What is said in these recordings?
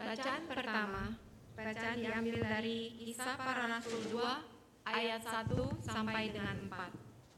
Bacaan pertama, bacaan diambil dari Kisah Para Rasul 2 ayat 1 sampai dengan 4.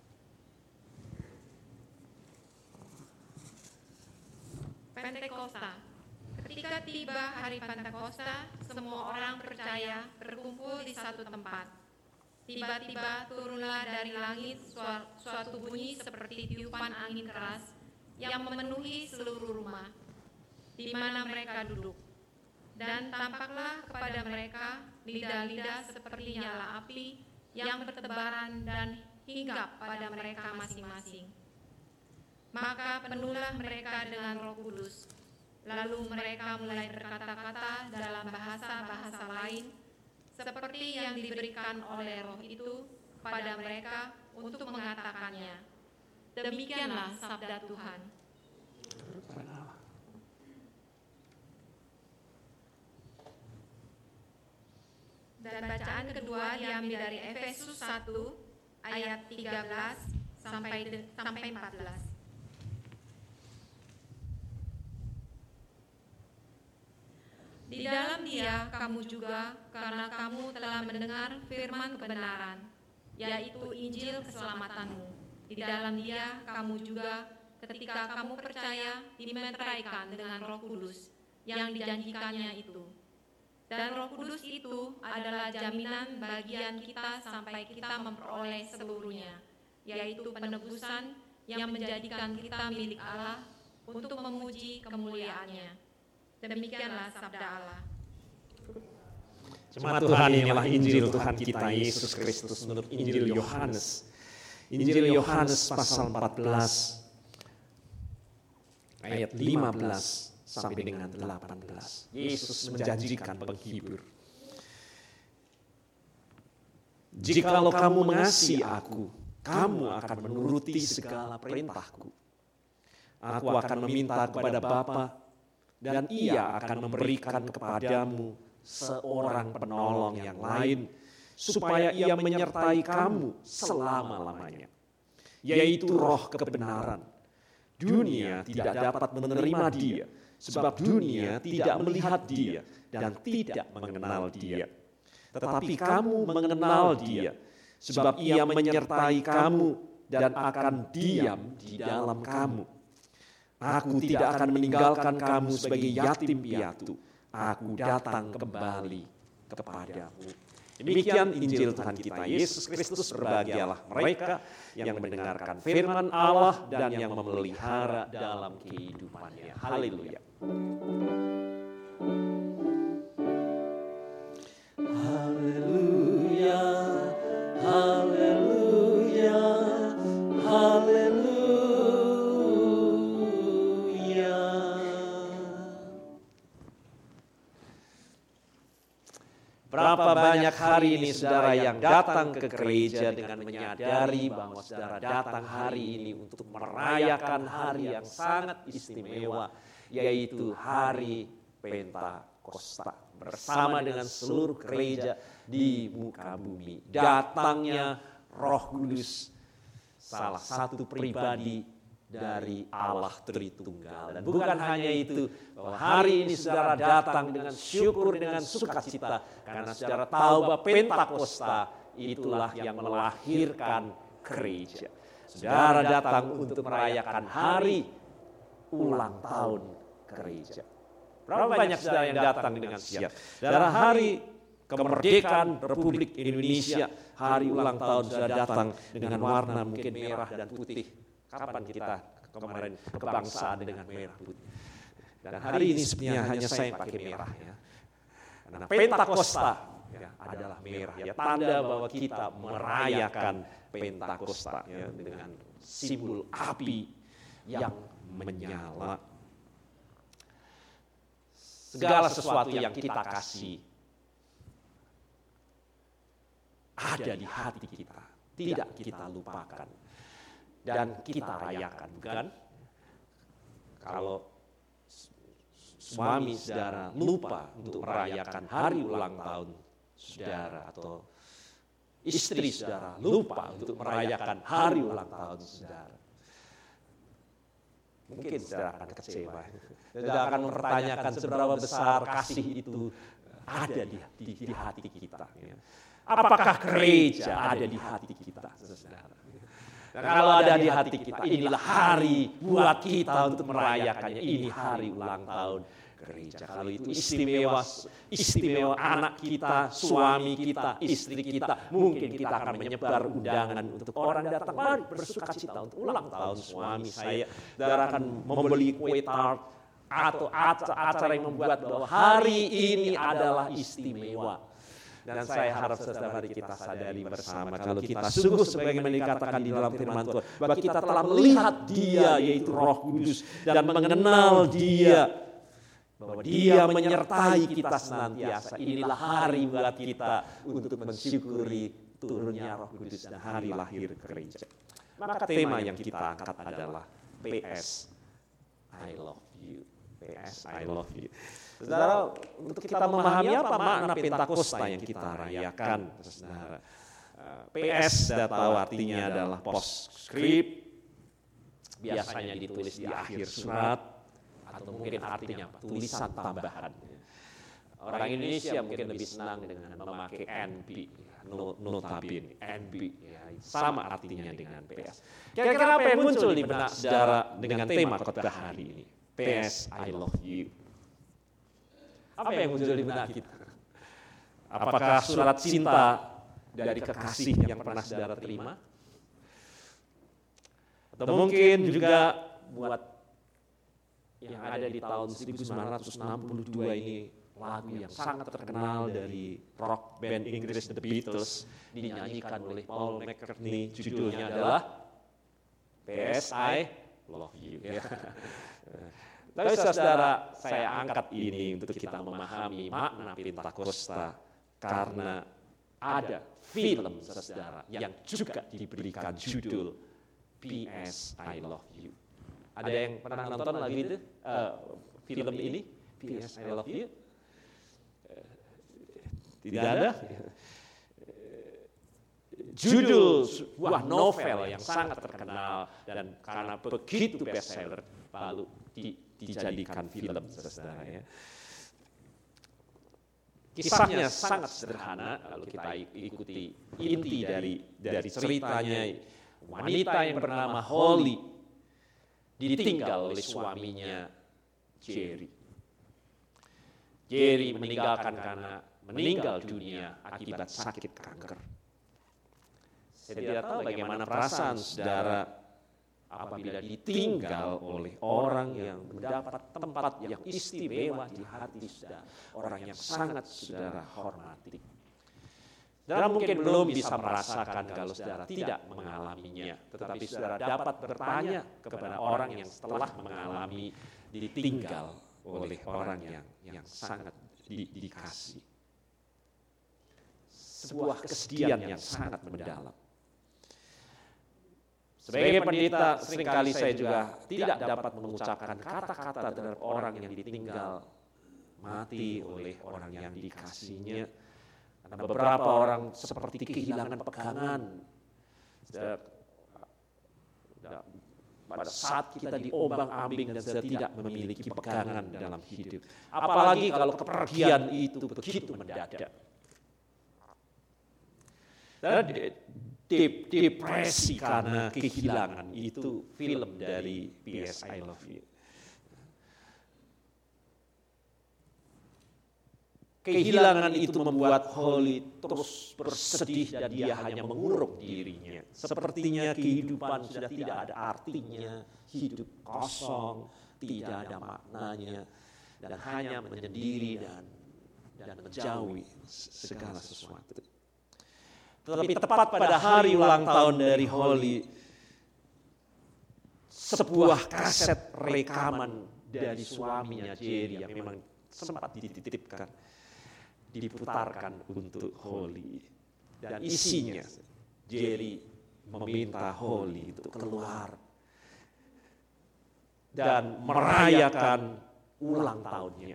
Pentakosta. Ketika tiba hari Pentakosta, semua orang percaya berkumpul di satu tempat. Tiba-tiba turunlah dari langit suatu bunyi seperti tiupan angin keras yang memenuhi seluruh rumah di mana mereka duduk. Dan tampaklah kepada mereka lidah-lidah seperti nyala api yang bertebaran dan hinggap pada mereka masing-masing. Maka penuhlah mereka dengan Roh Kudus. Lalu mereka mulai berkata-kata dalam bahasa-bahasa lain, seperti yang diberikan oleh Roh itu pada mereka untuk mengatakannya. Demikianlah sabda Tuhan. Dan bacaan kedua diambil dari Efesus 1 ayat 13 sampai 14. Di dalam Dia kamu juga, karena kamu telah mendengar firman kebenaran, yaitu Injil keselamatanmu. Di dalam Dia kamu juga, ketika kamu percaya, dimeteraikan dengan Roh Kudus yang dijanjikannya itu. Dan Roh Kudus itu adalah jaminan bagian kita sampai kita memperoleh seluruhnya, yaitu penebusan yang menjadikan kita milik Allah untuk memuji kemuliaan-Nya. Demikianlah sabda Allah. Jemaat Tuhan, inilah Injil Tuhan kita Yesus Kristus menurut Injil Yohanes. Injil Yohanes pasal 14 ayat 15 sampai dengan 18. Yesus menjanjikan penghibur. Jikalau kamu mengasihi aku, kamu akan menuruti segala perintahku. Aku akan meminta kepada Bapa, dan Ia akan memberikan kepadamu seorang penolong yang lain, supaya Ia menyertai kamu selama-lamanya, yaitu Roh kebenaran. Dunia tidak dapat menerima Dia, sebab dunia tidak melihat Dia dan tidak mengenal Dia. Tetapi kamu mengenal Dia, sebab Ia menyertai kamu dan akan diam di dalam kamu. Aku tidak akan meninggalkan kamu sebagai yatim piatu. Aku datang kembali kepadamu. Demikian Injil Tuhan kita Yesus Kristus. Berbahagialah mereka yang mendengarkan firman Allah dan yang memelihara dalam kehidupannya. Haleluya. Haleluya. Haleluya. Haleluya. Berapa banyak hari ini saudara yang datang ke gereja dengan menyadari bahwa saudara datang hari ini untuk merayakan hari yang sangat istimewa, yaitu hari Pentakosta. Bersama dengan seluruh gereja di muka bumi. Datangnya Roh Kudus, salah satu pribadi dari Allah Tritunggal. Dan bukan hanya itu, bahwa hari ini saudara datang dengan syukur, dengan sukacita, karena saudara tahu bahwa Pentakosta itulah yang melahirkan gereja. Saudara datang untuk merayakan hari ulang tahun gereja. Berapa banyak saudara yang datang dengan siap? Saudara, hari kemerdekaan Republik Indonesia, hari ulang tahun saudara datang dengan warna mungkin merah dan putih. Kapan kita kemarin kebangsaan dengan merah putih? Dan hari ini sebenarnya hanya saya pakai merah ya. Karena Pentakosta ya, adalah merah ya, tanda bahwa kita merayakan Pentakosta ya, dengan simbol api yang menyala. Segala sesuatu yang kita kasih ada di hati kita, tidak kita lupakan. Dan kita rayakan, bukan? Kalau suami saudara lupa untuk merayakan hari ulang tahun saudara, atau istri saudara lupa untuk merayakan hari ulang tahun saudara, mungkin saudara akan kecewa. Saudara akan mempertanyakan seberapa besar kasih itu ada di hati kita. Apakah gereja ada di hati kita, saudara? Dan kalau ada di hati kita, inilah hari buat kita untuk merayakannya. Ini hari ulang tahun gereja. Kalau itu istimewa anak kita, suami kita, istri kita. Mungkin kita akan menyebar undangan untuk orang datang. Mari bersuka cita untuk ulang tahun suami saya. Saudara akan membeli kue tart atau acara yang membuat bahwa hari ini adalah istimewa. Dan saya harap saudara kita sadari bersama, kalau kita sungguh sebagaimana dikatakan di dalam firman Tuhan, bahwa kita telah melihat Dia, yaitu Roh Kudus, dan mengenal Dia, bahwa Dia menyertai kita senantiasa. Inilah hari buat kita untuk mensyukuri turunnya Roh Kudus dan hari lahir gereja. Maka tema yang kita angkat adalah PS, I love you. PS, I love you. Saudara, untuk kita memahami apa makna Pentakosta yang kita rayakan, saudara, PS sudah tahu artinya adalah postscript, biasanya ditulis di akhir surat, atau mungkin artinya apa? Tulisan tambahan. Orang Indonesia mungkin lebih senang dengan memakai NB, notabene, NB, ya, sama artinya dengan PS. Kira-kira apa yang muncul di benak saudara dengan tema khotbah hari ini? PS, I love you. Apa yang muncul di benak kita? Apakah surat cinta dari kekasih yang pernah saudara terima? Atau mungkin juga buat yang ada di tahun 1962 ini, lagu yang sangat terkenal dari rock band Inggris The Beatles, dinyanyikan oleh Paul McCartney, judulnya adalah PS, I love you. Tapi saudara, saya angkat ini untuk kita memahami makna Pentakosta karena ada film saudara yang juga diberikan judul PS I Love You. Ada yang pernah nonton lagu itu? Film ini? PS I Love You? Tidak ada? Judul sebuah novel yang sangat terkenal dan karena begitu bestseller lalu dijadikan film, saudara ya. Kisahnya sangat sederhana kalau kita ikuti inti dari ceritanya. Wanita yang bernama Holly ditinggal oleh suaminya Jerry. Jerry meninggal dunia akibat sakit kanker. Saya tidak tahu bagaimana perasaan saudara apabila ditinggal oleh orang yang mendapat tempat yang istimewa di hati saudara, orang yang sangat saudara hormati. Saudara mungkin belum bisa merasakan kalau saudara tidak mengalaminya, tetapi saudara dapat bertanya kepada orang yang setelah mengalami ditinggal oleh orang yang sangat dikasih. Sebuah kesedihan yang sangat mendalam. Sebagai pendeta, seringkali saya juga tidak dapat mengucapkan kata-kata terhadap orang yang ditinggal mati oleh orang yang dikasihnya. Karena beberapa orang seperti kehilangan pegangan. Pada saat kita diombang-ambing dan sudah tidak memiliki pegangan dalam hidup. Apalagi kalau kepergian itu begitu mendadak. Dan depresi karena kehilangan itu film dari PS I Love You. Kehilangan itu membuat Holly terus bersedih dan dia hanya mengurung dirinya. Sepertinya kehidupan sudah tidak ada artinya, hidup kosong, tidak ada maknanya, dan hanya menyendiri dan menjauhi segala sesuatu. Tetapi tepat pada hari ulang tahun dari Holly, sebuah kaset rekaman dari suaminya Jerry yang memang sempat dititipkan, diputarkan untuk Holly. Dan isinya, Jerry meminta Holly untuk keluar dan merayakan ulang tahunnya.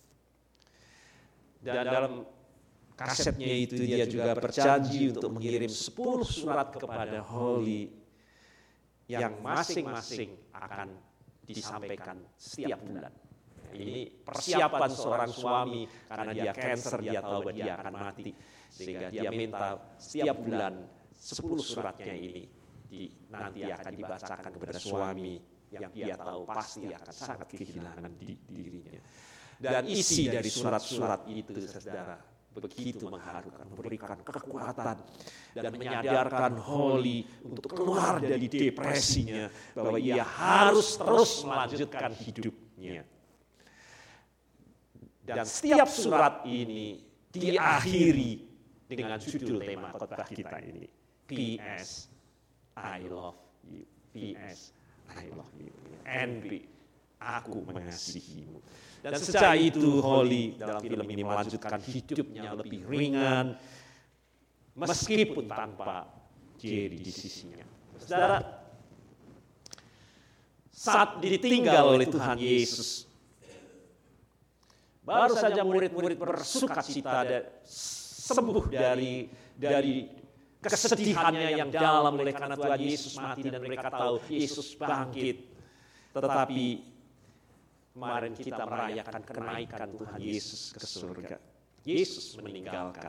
Dan dalam kasetnya itu dia juga berjanji untuk mengirim 10 surat kepada Holly yang masing-masing akan disampaikan setiap bulan. Ini persiapan seorang suami karena dia cancer, dia tahu bahwa dia akan mati. Sehingga dia minta setiap bulan 10 suratnya ini nanti akan dibacakan kepada suami yang dia tahu pasti akan sangat kehilangan dirinya. Dan isi dari surat-surat itu, saudara, begitu mengharukan, memberikan kekuatan dan menyadarkan Holly untuk keluar dari depresinya, bahwa ia harus terus melanjutkan hidupnya. Dan setiap surat ini diakhiri dengan judul tema khotbah kita ini, P.S. I love you. P.S. I love you. NB, aku mengasihimu. Dan sejak itu Holly dalam film ini melanjutkan hidupnya lebih ringan, meskipun tanpa Jerry di sisinya. Saudara, saat ditinggal oleh Tuhan Yesus, baru saja murid-murid bersuka cita sembuh dari kesedihannya yang dalam oleh karena Tuhan Yesus mati dan mereka tahu Yesus bangkit. Tetapi kemarin kita merayakan kenaikan Tuhan Yesus ke surga. Yesus meninggalkan.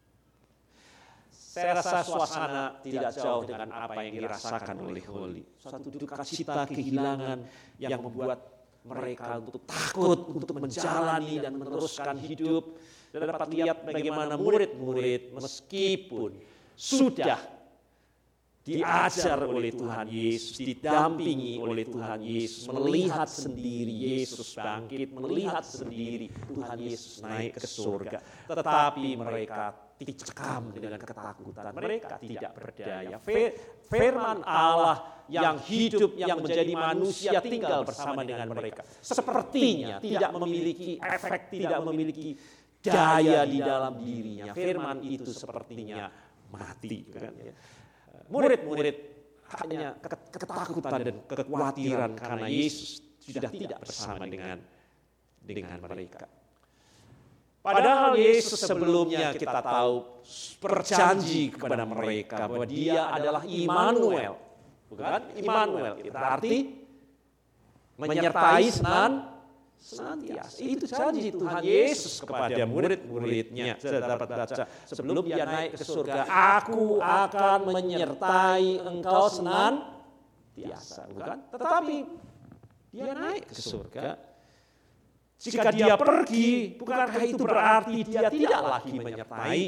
Saya rasa suasana tidak jauh dengan apa yang dirasakan oleh Holly. Suatu duka cita kehilangan yang membuat mereka untuk takut untuk menjalani dan meneruskan hidup. Dan dapat lihat bagaimana murid-murid meskipun sudah diajar oleh Tuhan Yesus, didampingi oleh Tuhan Yesus, melihat sendiri Yesus bangkit, melihat sendiri Tuhan Yesus naik ke surga. Tetapi mereka dicekam dengan ketakutan, mereka tidak berdaya. Firman Allah yang hidup, yang menjadi manusia tinggal bersama dengan mereka. Sepertinya tidak memiliki efek, tidak memiliki daya di dalam dirinya. Firman itu sepertinya mati. Kan? Murid-murid hanya ketakutan dan kekhawatiran karena Yesus sudah tidak bersama dengan mereka. Padahal Yesus sebelumnya kita tahu berjanji kepada mereka bahwa Dia adalah Immanuel. Bukan? Immanuel. Berarti menyertai senantiasa. Itu janji Tuhan Yesus kepada murid-muridnya. Saya dapat baca sebelum Dia naik ke surga, aku akan menyertai engkau senantiasa. Bukan? Tetapi Dia naik ke surga. Jika Dia pergi, bukankah itu berarti Dia tidak lagi menyertai?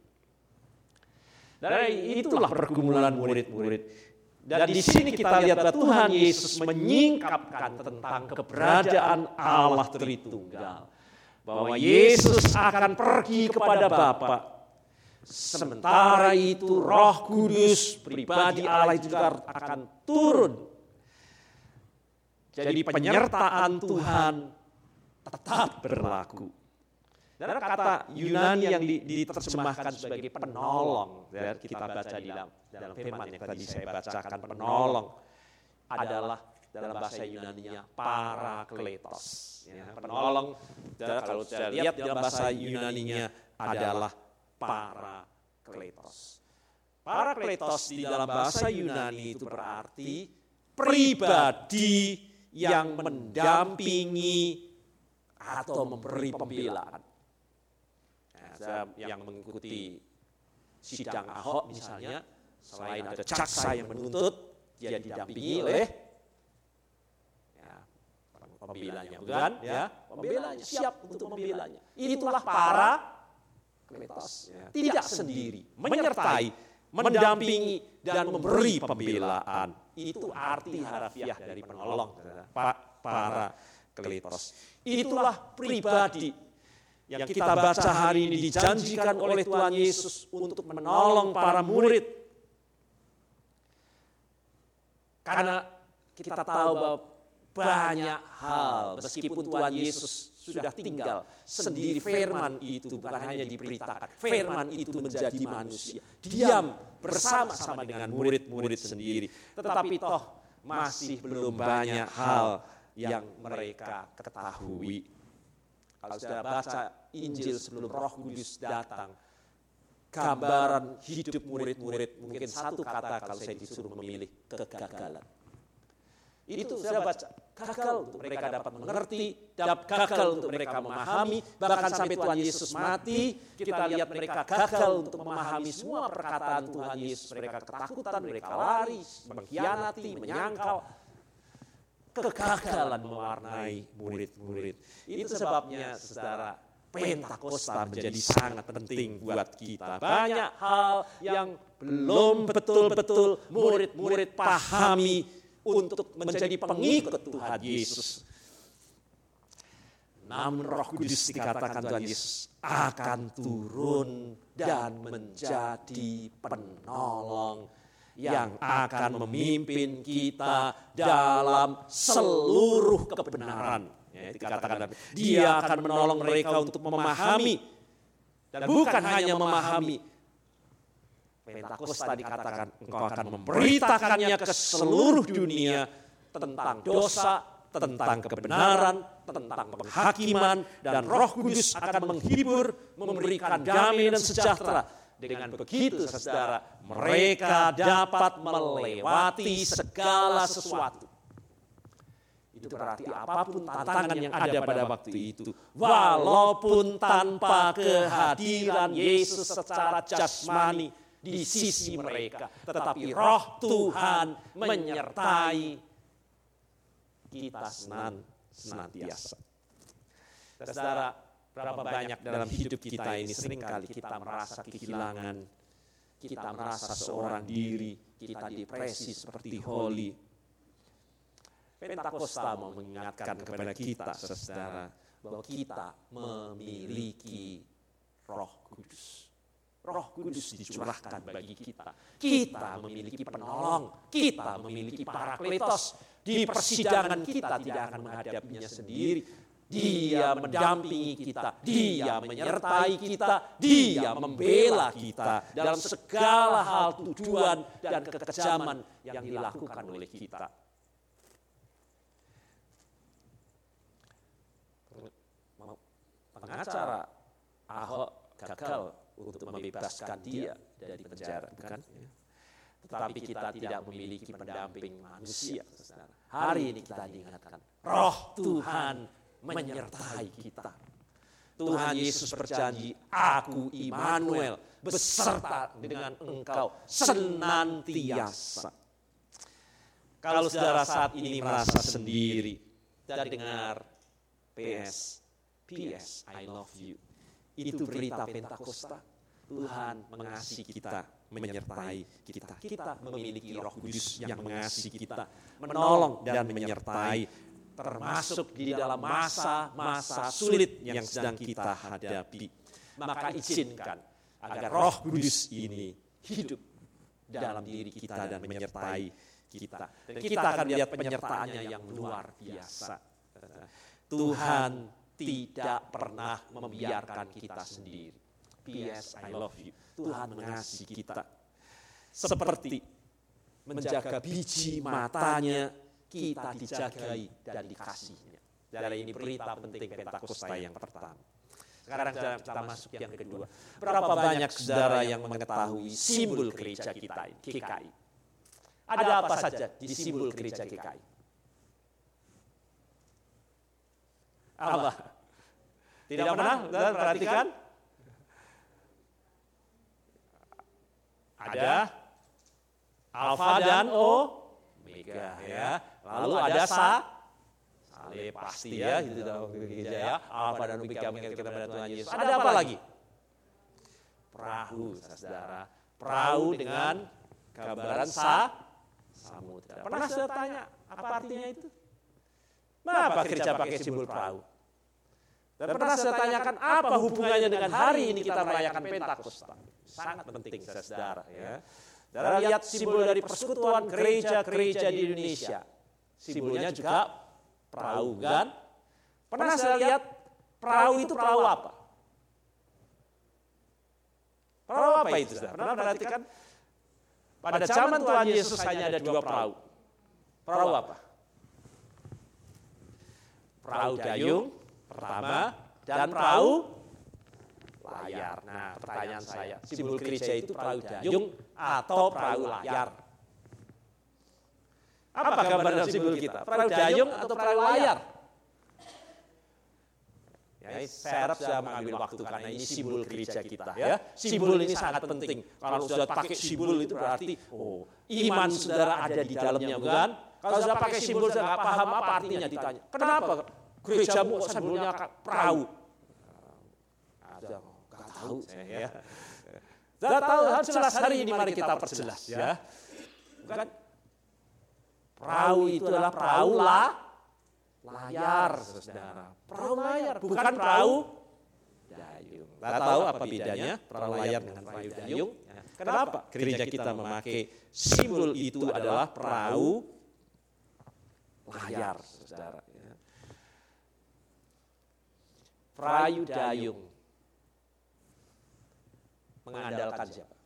Dan itulah pergumulan murid-murid. Dan di sini kita lihat bahwa Tuhan Yesus menyingkapkan tentang keberadaan Allah Tritunggal. Bahwa Yesus akan pergi kepada Bapa. Sementara itu Roh Kudus, pribadi Allah juga akan turun. Jadi penyertaan Tuhan tetap berlaku. Dan kata Yunani yang diterjemahkan sebagai penolong, ya, kita baca di dalam firman yang tadi saya bacakan, penolong adalah dalam bahasa Yunaninya parakletos. Ya, penolong, kalau saya lihat dalam bahasa Yunaninya adalah parakletos. Parakletos di dalam bahasa Yunani itu berarti pribadi yang mendampingi atau memberi pembelaan. Saya yang mengikuti sidang Ahok misalnya, selain ada jaksa yang menuntut, dia didampingi oleh pembelanya, bukan? Ya, pembelanya siap untuk membelanya. Itulah parakletos. Tidak sendiri, menyertai, mendampingi dan memberi pembelaan. Itu arti harafiah dari penolong, parakletos. Itulah pribadi yang kita baca hari ini dijanjikan oleh Tuhan Yesus untuk menolong para murid. Karena kita tahu bahwa banyak hal, meskipun Tuhan Yesus sudah tinggal sendiri, firman itu bukan hanya diberitakan, firman itu menjadi manusia, diam bersama-sama dengan murid-murid sendiri. Tetapi toh masih belum banyak hal yang mereka ketahui. Kalau sudah baca Injil sebelum Roh Kudus datang, gambaran hidup murid-murid mungkin satu kata kalau saya disuruh memilih, kegagalan. Itu saya baca gagal untuk mereka dapat mengerti, gagal untuk mereka memahami, bahkan sampai Tuhan Yesus mati, kita lihat mereka gagal untuk memahami semua perkataan Tuhan Yesus. Mereka ketakutan, mereka lari, mengkhianati, menyangkal. Kegagalan mewarnai murid-murid. Itu sebabnya, saudara, Pentakosta menjadi sangat penting buat kita. Banyak hal yang belum betul-betul murid-murid pahami untuk menjadi pengikut Tuhan Yesus. Namun Roh Kudus, dikatakan Tuhan Yesus, akan turun dan menjadi penolong yang akan memimpin kita dalam seluruh kebenaran. Ya, dikatakan dia akan menolong mereka untuk memahami, dan bukan hanya memahami. Pentakosta dikatakan engkau akan memberitakannya ke seluruh dunia tentang dosa, tentang kebenaran, tentang penghakiman, dan Roh Kudus akan menghibur, memberikan damai dan sejahtera. Dengan begitu, saudara, mereka dapat melewati segala sesuatu. Itu berarti apapun tantangan yang ada pada waktu itu, walaupun tanpa kehadiran Yesus secara jasmani di sisi mereka, tetapi Roh Tuhan menyertai kita senantiasa. Saudara, berapa banyak dalam hidup kita ini seringkali kita merasa kehilangan, kita merasa seorang diri, kita depresi seperti Holly. Pentakosta mau mengingatkan kepada kita, saudara, bahwa kita memiliki Roh Kudus. Roh Kudus dicurahkan bagi kita. Kita memiliki penolong, kita memiliki Parakletos. Di persidangan kita tidak akan menghadapinya sendiri. Dia mendampingi kita, dia menyertai kita, dia membela kita dalam segala hal tuduhan dan kekejaman yang dilakukan oleh kita. Pengacara Ahok gagal untuk membebaskan dia dari penjara, bukan? Tetapi kita tidak memiliki pendamping manusia. Hari ini kita diingatkan, Roh Tuhan menyertai kita. Tuhan Yesus berjanji, aku Immanuel beserta dengan engkau senantiasa. Kalau saudara saat ini merasa sendiri dan dengar PS, I love you, itu berita Pentakosta. Tuhan mengasihi kita, menyertai kita. Kita memiliki Roh Kudus yang mengasihi kita, menolong dan menyertai, termasuk di dalam masa-masa sulit yang sedang kita hadapi. Maka izinkan agar Roh Kudus ini hidup dalam diri kita dan menyertai kita. Dan kita akan lihat penyertaannya yang luar biasa. Tuhan tidak pernah membiarkan kita sendiri. P.S. I love you. Tuhan mengasihi kita. Seperti menjaga biji matanya, kita dijagai dan dikasihnya. Dari ini berita penting Pentakosta yang pertama. Sekarang kita masuk yang kedua. Berapa banyak saudara yang mengetahui simbol gereja kita ini, GKI? Ada apa saja di simbol gereja GKI? Apa? Tidak pernah? Saudara perhatikan? Ada Alfa dan Omega, ya. Lalu ada salib pasti ya, itu dalam gereja ya. Alfa dan Omega mengingatkan kepada Tuhan Yesus. Ada apa lagi? Perahu, saudara. Perahu dengan gambaran samudra. Pernah saya tanya, apa artinya itu? Kenapa gereja pakai simbol perahu? Dan pernah saya tanyakan apa hubungannya dengan hari ini kita merayakan Pentakosta? Sangat penting, saudara. Ya. Saudara lihat simbol dari persekutuan gereja-gereja di Indonesia. Simbolnya juga perahu, kan? Pernah saya lihat perahu itu perahu apa? Perahu apa itu, saudara? Pernah perhatikan? Pada zaman Tuhan Yesus hanya ada 2 perahu. Perahu apa? Perahu dayung pertama dan perahu layar. Nah, pertanyaan saya, simbol gereja itu perahu dayung atau perahu layar? Apa gambar dan simbol kita? Perahu dayung atau perahu layar? Ya, saya harap sudah mengambil waktu karena ini simbol gereja kita. Ya, simbol ini sangat penting. Kalau sudah pakai simbol itu berarti, iman saudara ada di dalamnya, bukan? Kalau sudah pakai simbol, saya nggak paham apa artinya ditanya. Kenapa gerejamu simbolnya perahu? Nggak tahu saya. Ya. Nggak tahu, harus jelas hari ini mari kita perjelas. Ya. Bukan? Perahu itu adalah perahu layar, saudara. Perahu layar, bukan perahu dayung. Kita tahu apa bedanya perahu layar dengan perahu dayung? Kenapa gereja kita memakai simbol itu adalah perahu layar, saudara. Perahu dayung mengandalkan siapa?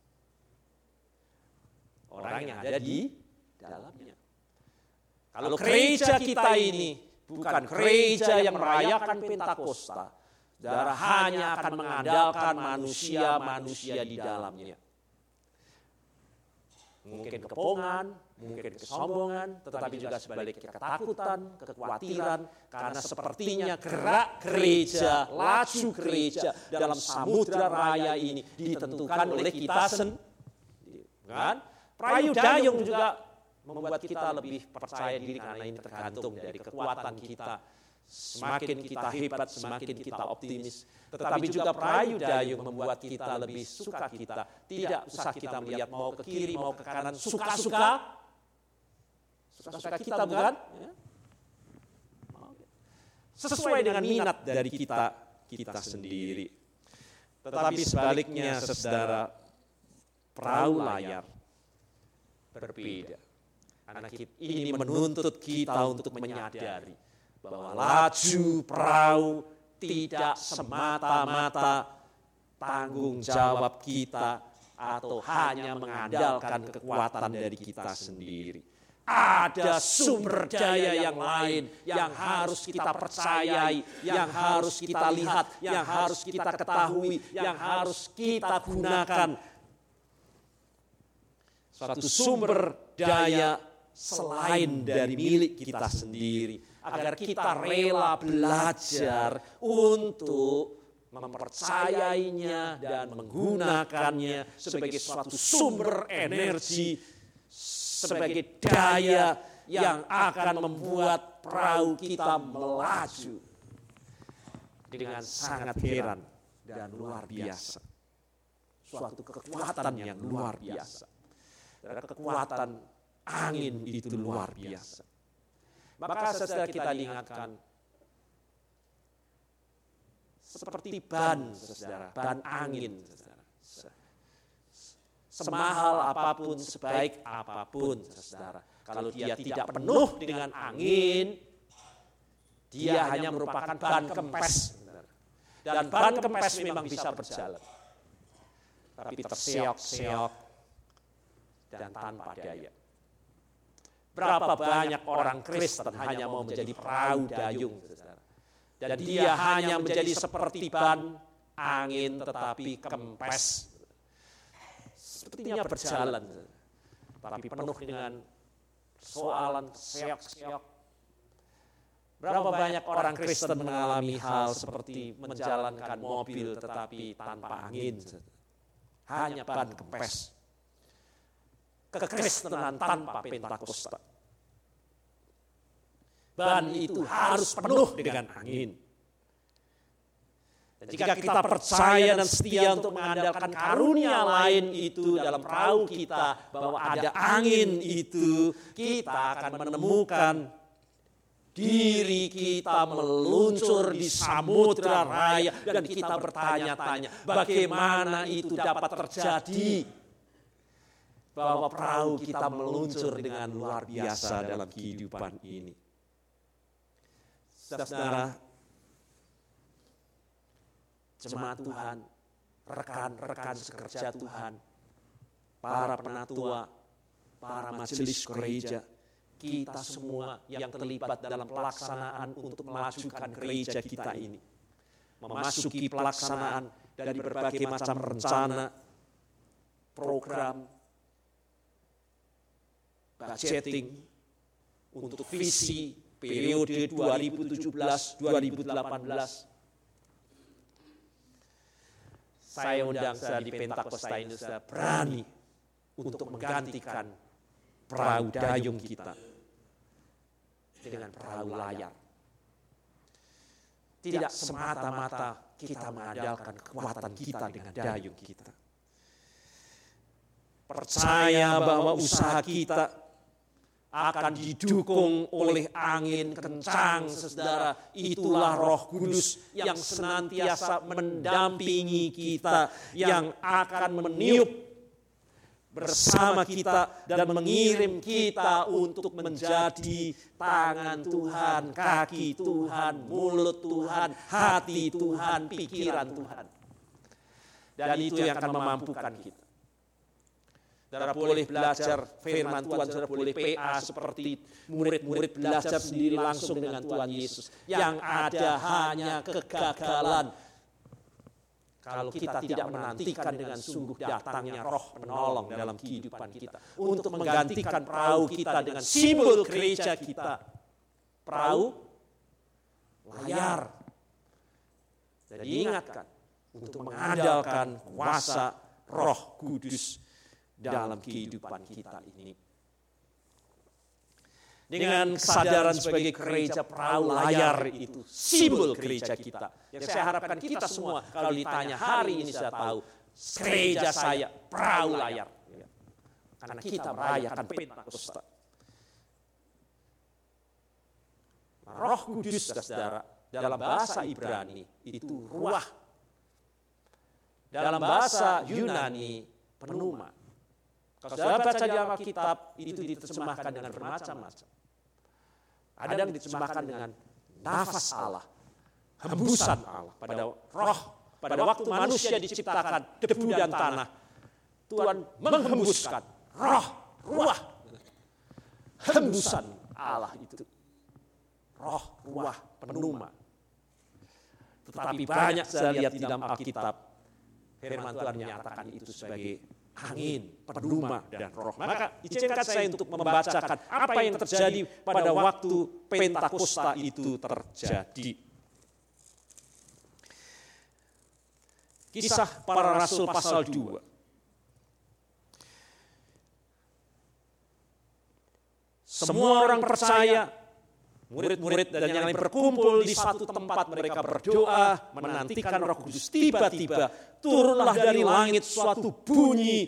Orang yang ada di dalamnya. Kalau gereja kita ini bukan gereja yang merayakan Pentakosta, saudara, hanya akan mengandalkan manusia-manusia di dalamnya. Mungkin kepongan, mungkin kesombongan, tetapi juga sebaliknya ketakutan, kekhawatiran, karena sepertinya gerak gereja, laju gereja dalam samudra raya ini ditentukan oleh kita sendiri. Kan? Perahu dayung juga membuat kita lebih percaya diri karena ini tergantung dari kekuatan kita. Semakin kita hebat, semakin kita optimis. Tetapi juga perahu dayung membuat kita lebih suka kita. Tidak usah kita melihat mau ke kiri, mau ke kanan. Suka-suka kita, bukan? Sesuai dengan minat dari kita sendiri. Tetapi sebaliknya, saudara, perahu layar berbeda. Karena ini menuntut kita untuk menyadari bahwa laju perahu tidak semata-mata tanggung jawab kita atau hanya mengandalkan kekuatan dari kita sendiri. Ada sumber daya yang lain yang harus kita percayai, yang harus kita lihat, yang harus kita ketahui, yang harus kita gunakan. Suatu sumber daya selain dari milik kita sendiri, agar kita rela belajar untuk mempercayainya dan menggunakannya sebagai suatu sumber energi, sebagai daya yang akan membuat perahu kita melaju dengan sangat heran dan luar biasa. Suatu kekuatan yang luar biasa. Kekuatan angin itu luar biasa. Maka setelah kita diingatkan, seperti ban, saudara, ban angin, saudara. Semahal apapun, sebaik apapun, saudara. Kalau dia tidak penuh dengan angin, dia hanya merupakan ban kempes. Saudara. Dan ban kempes memang bisa berjalan. Tapi terseok-seok dan tanpa daya. Berapa banyak orang Kristen hanya mau menjadi perahu dayung, saudara. Dan dia hanya menjadi seperti ban angin tetapi kempes. Sepertinya berjalan, tapi penuh dengan soalan seok-seok. Berapa banyak orang Kristen mengalami hal seperti menjalankan mobil tetapi tanpa angin. Hanya ban kempes. Kekristenan tanpa Pentakosta. Ban itu harus penuh dengan angin. Dan jika kita percaya dan setia untuk mengandalkan karunia lain itu dalam perahu kita, bahwa ada angin itu, kita akan menemukan diri kita meluncur di samudra raya, dan kita bertanya-tanya bagaimana itu dapat terjadi. Bahwa perahu kita meluncur dengan luar biasa dalam kehidupan ini. Saudara, jemaat Tuhan, rekan-rekan sekerja Tuhan, para penatua, para majelis gereja, kita semua yang terlibat dalam pelaksanaan untuk memajukan gereja kita ini. Memasuki pelaksanaan dari berbagai macam rencana, program, budgeting, untuk visi periode 2017-2018. Saya undang saudara di Pentakosta Indonesia berani untuk menggantikan perahu dayung kita dengan perahu layar. Tidak semata-mata kita mengandalkan kekuatan kita dengan dayung kita. Percaya bahwa usaha kita akan didukung oleh angin kencang, saudara. Itulah Roh Kudus yang senantiasa mendampingi kita, yang akan meniup bersama kita dan mengirim kita untuk menjadi tangan Tuhan, kaki Tuhan, mulut Tuhan, hati Tuhan, pikiran Tuhan. Dan itu yang akan memampukan kita. Saudara boleh belajar firman Tuhan, saudara boleh PA seperti murid-murid belajar sendiri langsung dengan Tuhan Yesus. Yang ada hanya kegagalan kalau kita tidak menantikan dengan sungguh datangnya Roh penolong dalam kehidupan kita. Untuk menggantikan perahu kita dengan simbol gereja kita. Perahu layar. Jadi ingatkan untuk mengandalkan kuasa Roh Kudus dalam kehidupan kita ini. Dengan kesadaran sebagai gereja perahu layar itu simbol gereja kita. Yang saya harapkan kita semua kalau ditanya hari ini saya tahu gereja saya perahu layar. Karena kita merayakan Pentakosta. Roh Kudus, saudara, dalam bahasa Ibrani itu ruah. Dalam bahasa Yunani pneuma. Kalau saudara baca di Alkitab, itu diterjemahkan dengan bermacam-macam. Ada yang diterjemahkan dengan nafas Allah, hembusan Allah, pada waktu manusia diciptakan debu dan tanah, Tuhan menghembuskan ruah, hembusan Allah itu. Ruah, pneuma. Tetapi banyak saya lihat di dalam Alkitab, firman Tuhan menyatakan itu sebagai angin, pneuma, dan roh. Maka izinkan saya untuk membacakan apa yang terjadi pada waktu Pentakosta itu terjadi. Kisah Para Rasul pasal 2. Semua orang percaya, murid-murid dan yang lain berkumpul di satu tempat, mereka berdoa, menantikan Roh Kudus. Tiba-tiba turunlah dari langit suatu bunyi,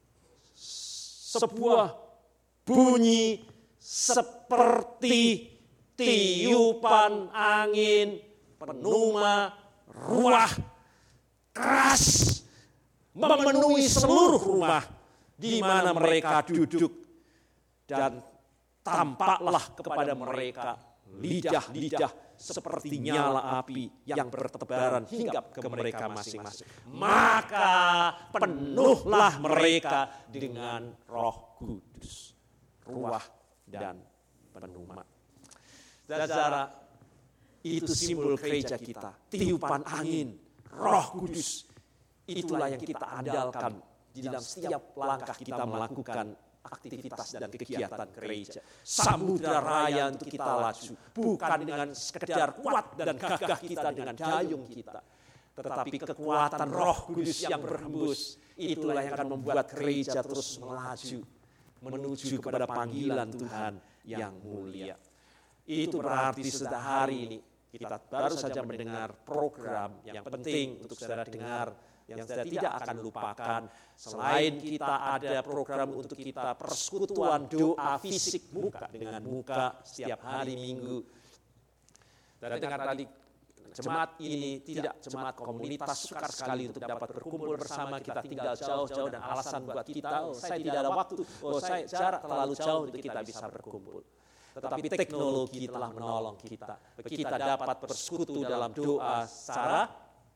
sebuah bunyi seperti tiupan angin, pneuma, ruah, keras, memenuhi seluruh rumah di mana mereka duduk, dan tampaklah kepada mereka lidah-lidah seperti nyala api yang bertebaran hingga ke mereka masing-masing. Maka penuhlah mereka dengan Roh Kudus, ruah dan pneuma. Saudara, itu simbol gereja kita, tiupan angin, Roh Kudus. Itulah yang kita andalkan di dalam setiap langkah kita melakukan aktivitas dan kegiatan gereja. Samudra raya untuk kita laju, bukan dengan sekedar kuat dan gagah kita dengan dayung kita, tetapi kekuatan Roh Kudus yang berhembus. Itulah yang akan membuat gereja terus melaju menuju kepada panggilan Tuhan yang mulia. Itu berarti sudah hari ini kita baru saja mendengar program yang penting untuk saudara dengar, yang saya tidak akan lupakan. Selain kita ada program untuk kita persekutuan doa fisik muka dengan muka setiap hari Minggu. Dan dengar tadi, jemaat ini tidak jemaat komunitas, sukar sekali untuk dapat berkumpul bersama. Kita tinggal jauh-jauh dan alasan buat kita, saya tidak ada waktu, saya jarak terlalu jauh untuk kita bisa berkumpul. Tetapi teknologi telah menolong kita. Kita dapat bersekutu dalam doa secara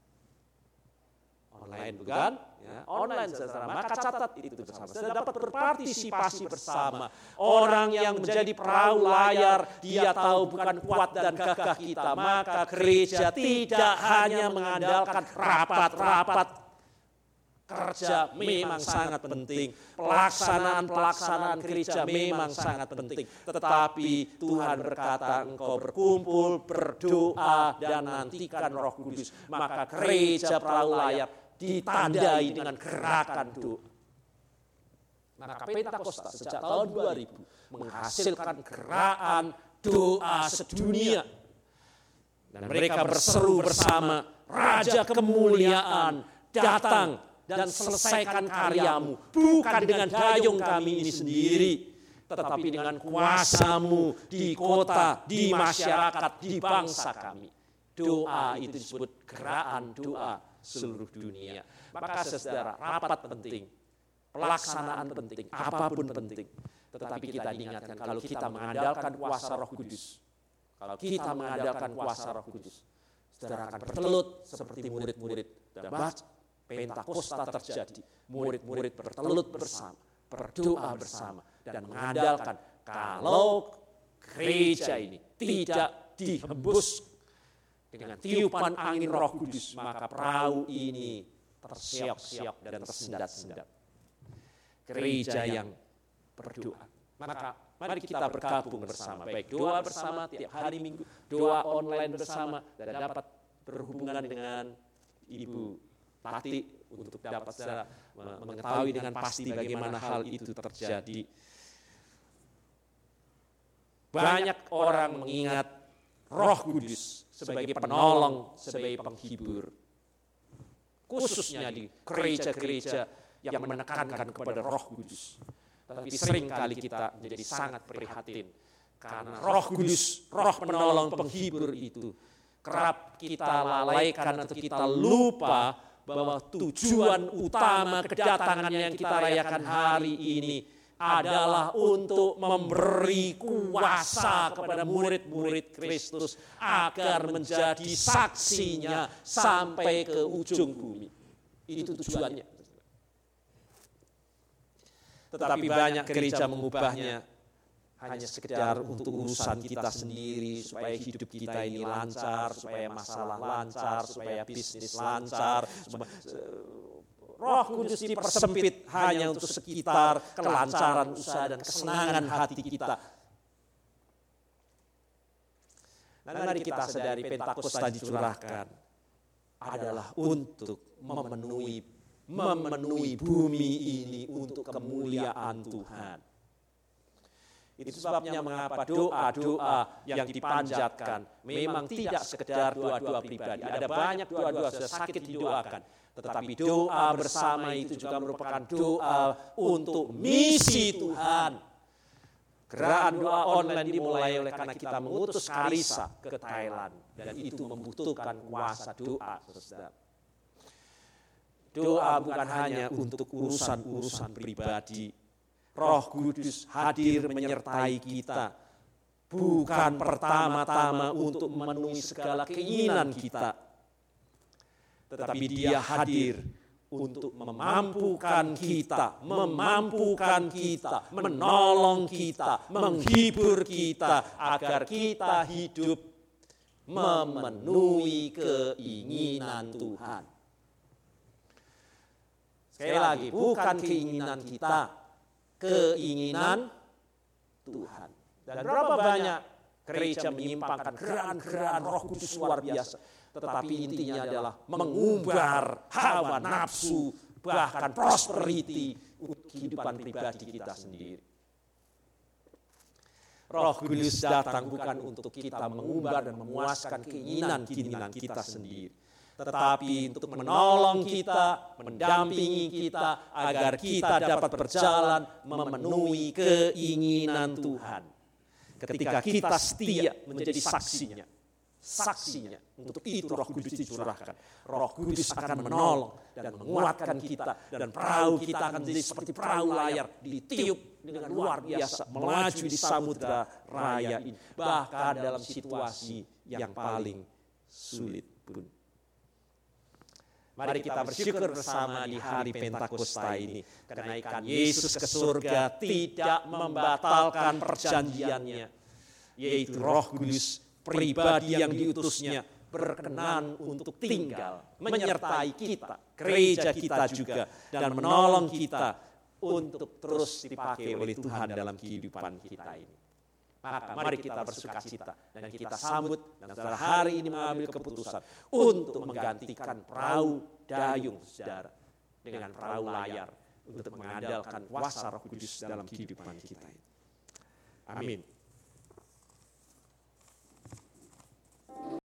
online, bukan? Ya, online saudara. Maka catat itu bersama. Saudara dapat berpartisipasi bersama. Orang yang menjadi perahu layar, dia tahu bukan kuat dan gagah kita. Maka gereja tidak hanya mengandalkan rapat-rapat kerja memang sangat penting. Pelaksanaan gereja memang sangat penting. Tetapi Tuhan berkata, engkau berkumpul, berdoa, dan nantikan Roh Kudus. Maka gereja Perahu Layar ditandai dengan gerakan doa. Maka Pentakosta sejak tahun 2000 menghasilkan gerakan doa sedunia. Dan mereka berseru bersama, Raja kemuliaan datang dan selesaikan karyamu. Bukan dengan dayung kami ini sendiri, tetapi dengan kuasamu di kota, di masyarakat, di bangsa kami. Doa itu disebut gerakan doa seluruh dunia. Maka saudara, rapat penting, pelaksanaan penting, apapun penting. Tetapi kita diingatkan kalau kita mengandalkan kuasa Roh Kudus, kalau kita mengandalkan kuasa Roh Kudus, saudara akan bertelut seperti murid-murid. Dan Pentakosta terjadi, murid-murid bertelut bersama, berdoa bersama, dan mengandalkan kalau gereja ini tidak dihembus dengan tiupan angin Roh Kudus, maka perahu ini terseok-seok dan tersendat-sendat. Gereja yang berdoa. Maka mari kita bergabung bersama, baik doa bersama tiap hari Minggu, doa online bersama, dan dapat berhubungan dengan Ibu Tati untuk dapat mengetahui dengan pasti bagaimana hal itu terjadi. Banyak orang mengingat Roh Kudus sebagai penolong, sebagai penghibur. Khususnya di gereja-gereja yang menekankan kepada Roh Kudus. Tapi seringkali kita menjadi sangat prihatin. Karena Roh Kudus, Roh penolong penghibur itu kerap kita lalaikan atau kita lupa bahwa tujuan utama kedatangannya yang kita rayakan hari ini adalah untuk memberi kuasa kepada murid-murid Kristus agar menjadi saksinya sampai ke ujung bumi. Itu tujuannya. Tetapi banyak gereja mengubahnya hanya sekedar untuk urusan kita sendiri, supaya hidup kita ini lancar, supaya masalah lancar, supaya bisnis lancar. Roh Kudus dipersempit hanya untuk sekitar kelancaran usaha dan kesenangan hati kita. Nah, mari kita sadari Pentakosta dicurahkan adalah untuk memenuhi bumi ini untuk kemuliaan Tuhan. Itu sebabnya mengapa doa-doa yang dipanjatkan memang tidak sekedar doa-doa pribadi. Ada banyak doa-doa sudah sakit didoakan. Tetapi doa bersama itu juga merupakan doa untuk misi Tuhan. Gerakan doa online dimulai oleh karena kita mengutus Karisa ke Thailand. Dan itu membutuhkan kuasa doa, saudara. Doa bukan hanya untuk urusan-urusan pribadi. Roh Kudus hadir menyertai kita, bukan pertama-tama untuk memenuhi segala keinginan kita, tetapi Dia hadir untuk memampukan kita, menolong kita, menghibur kita, agar kita hidup memenuhi keinginan Tuhan. Sekali lagi, bukan keinginan kita, keinginan Tuhan. Dan berapa banyak gereja menyimpangkan gerakan-gerakan Roh Kudus luar biasa. Tetapi intinya adalah mengumbar hawa nafsu, bahkan prosperity untuk kehidupan pribadi kita sendiri. Roh Kudus datang bukan untuk kita mengumbar dan memuaskan keinginan kita sendiri, tetapi untuk menolong kita, mendampingi kita, agar kita dapat berjalan memenuhi keinginan Tuhan. Ketika kita setia menjadi saksinya, untuk itu Roh Kudus dicurahkan. Roh Kudus akan menolong dan menguatkan kita, dan perahu kita akan menjadi seperti perahu layar, ditiup dengan luar biasa, melaju di samudra raya ini, bahkan dalam situasi yang paling sulit pun. Mari kita bersyukur bersama di hari Pentakosta ini. Kenaikan Yesus ke surga tidak membatalkan perjanjiannya, yaitu Roh Kudus pribadi yang diutusnya berkenan untuk tinggal, menyertai kita, gereja kita juga, dan menolong kita untuk terus dipakai oleh Tuhan dalam kehidupan kita ini. Maka mari kita bersukacita dan kita sambut dan saudara hari ini mengambil keputusan untuk menggantikan perahu dayung saudara dengan perahu layar untuk mengandalkan kuasa Roh Kudus dalam kehidupan kita ini. Amin.